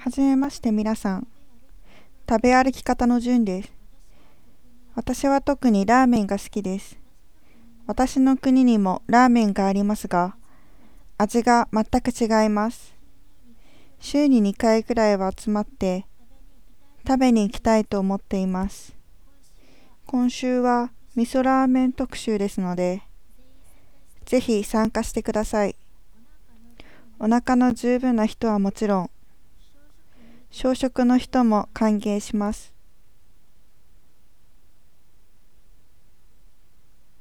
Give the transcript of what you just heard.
はじめまして皆さん。食べ歩き方の順です。私は特にラーメンが好きです。私の国にもラーメンがありますが、味が全く違います。週に2回くらいは集まって食べに行きたいと思っています。今週は味噌ラーメン特集ですので、ぜひ参加してください。お腹の十分な人はもちろん、小食の人も歓迎します。